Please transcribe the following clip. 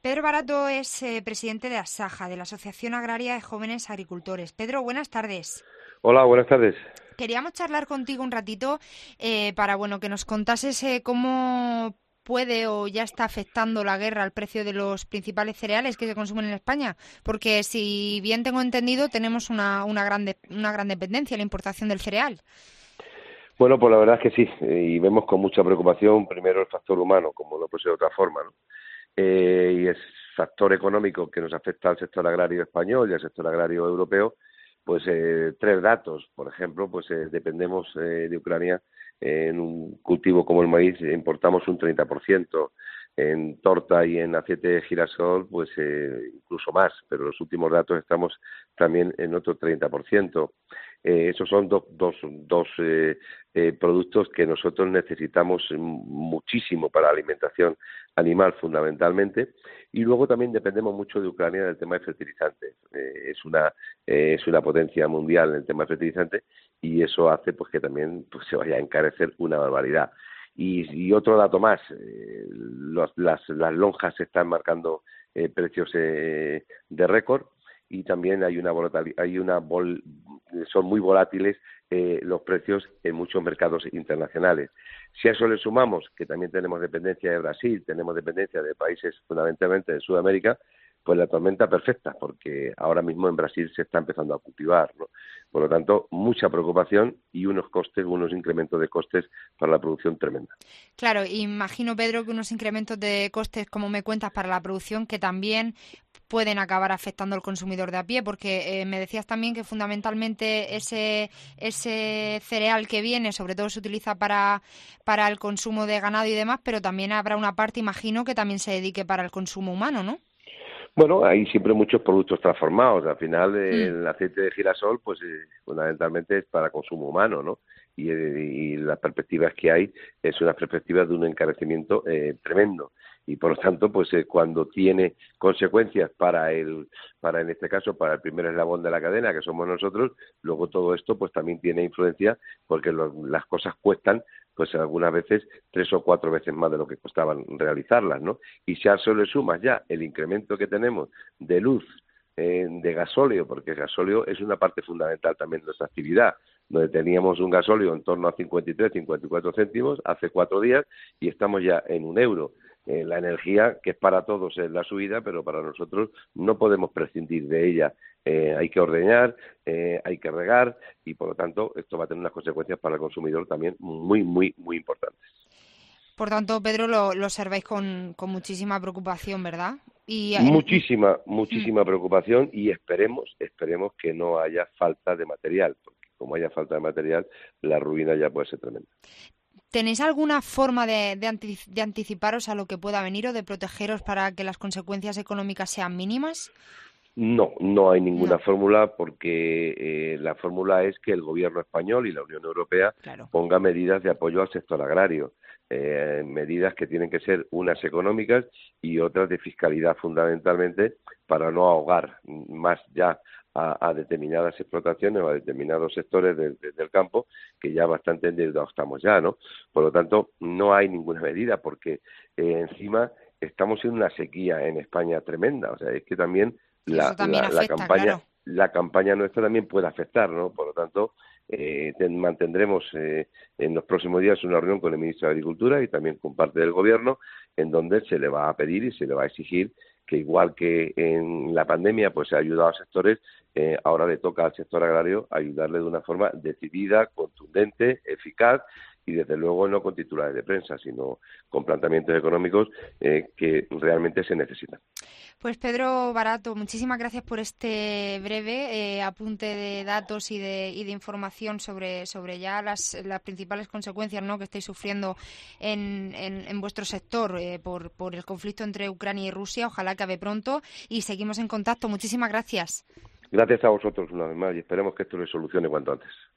Pedro Barato es presidente de ASAJA, de la Asociación Agraria de Jóvenes Agricultores. Pedro, buenas tardes. Hola, buenas tardes. Queríamos charlar contigo un ratito para que nos contases cómo puede o ya está afectando la guerra al precio de los principales cereales que se consumen en España, porque si bien tengo entendido tenemos una gran dependencia en la importación del cereal. Bueno, pues la verdad es que sí, y vemos con mucha preocupación primero el factor humano, como no puede ser de otra forma, ¿no? Y el factor económico que nos afecta al sector agrario español y al sector agrario europeo, pues tres datos. Por ejemplo, pues dependemos de Ucrania en un cultivo como el maíz, importamos un 30%. En torta y en aceite de girasol, pues incluso más, pero los últimos datos estamos también en otro 30%. Esos son dos productos que nosotros necesitamos muchísimo para la alimentación animal, fundamentalmente, y luego también dependemos mucho de Ucrania en el tema de fertilizantes. Es una potencia mundial en el tema de fertilizantes y eso hace pues que también pues, se vaya a encarecer una barbaridad. Y otro dato más, las lonjas se están marcando precios de récord y también son muy volátiles los precios en muchos mercados internacionales. Si a eso le sumamos que también tenemos dependencia de Brasil, tenemos dependencia de países fundamentalmente de Sudamérica, pues la tormenta perfecta, porque ahora mismo en Brasil se está empezando a cultivar, ¿no? Por lo tanto, mucha preocupación y unos incrementos de costes para la producción tremenda. Claro, imagino, Pedro, que unos incrementos de costes, como me cuentas, para la producción que también pueden acabar afectando al consumidor de a pie, porque me decías también que fundamentalmente ese cereal que viene, sobre todo se utiliza para el consumo de ganado y demás, pero también habrá una parte, imagino, que también se dedique para el consumo humano, ¿no? Bueno, hay siempre muchos productos transformados. Al final, Mm. el aceite de girasol, pues fundamentalmente es para consumo humano, ¿no? Y las perspectivas que hay es una perspectiva de un encarecimiento tremendo. Y por lo tanto, pues cuando tiene consecuencias en este caso, para el primer eslabón de la cadena, que somos nosotros, luego todo esto, pues también tiene influencia porque las cosas cuestan, pues algunas veces 3 o 4 veces más de lo que costaban realizarlas, ¿no? Y si a eso le sumas ya el incremento que tenemos de luz, de gasóleo, porque el gasóleo es una parte fundamental también de nuestra actividad, donde teníamos un gasóleo en torno a 53, 54 céntimos hace 4 días y estamos ya en €1. La energía, que es para todos, es la subida, pero para nosotros no podemos prescindir de ella. Hay que ordeñar, hay que regar y, por lo tanto, esto va a tener unas consecuencias para el consumidor también muy, muy, muy importantes. Por tanto, Pedro, lo observáis con muchísima preocupación, ¿verdad? Y Muchísima, mm, muchísima preocupación y esperemos que no haya falta de material, porque como haya falta de material, la ruina ya puede ser tremenda. ¿tenéis alguna forma de anticiparos a lo que pueda venir o de protegeros para que las consecuencias económicas sean mínimas? No, no hay ninguna No, fórmula porque la fórmula es que el gobierno español y la Unión Europea claro. ponga medidas de apoyo al sector agrario, medidas que tienen que ser unas económicas y otras de fiscalidad fundamentalmente para no ahogar más ya a determinadas explotaciones o a determinados sectores del campo que ya bastante endeudados estamos ya, ¿no? Por lo tanto, no hay ninguna medida porque encima estamos en una sequía en España tremenda, o sea, es que también Eso también afecta, claro. la campaña nuestra también puede afectar, ¿no? Por lo tanto, mantendremos en los próximos días una reunión con el ministro de Agricultura y también con parte del Gobierno, en donde se le va a pedir y se le va a exigir que igual que en la pandemia pues se ha ayudado a sectores, ahora le toca al sector agrario ayudarle de una forma decidida, contundente, eficaz y desde luego no con titulares de prensa, sino con planteamientos económicos que realmente se necesitan. Pues Pedro Barato, muchísimas gracias por este breve apunte de datos y de información sobre ya las principales consecuencias, ¿no?, que estáis sufriendo en vuestro sector por el conflicto entre Ucrania y Rusia. Ojalá acabe pronto y seguimos en contacto. Muchísimas gracias. Gracias a vosotros una vez más y esperemos que esto se solucione cuanto antes.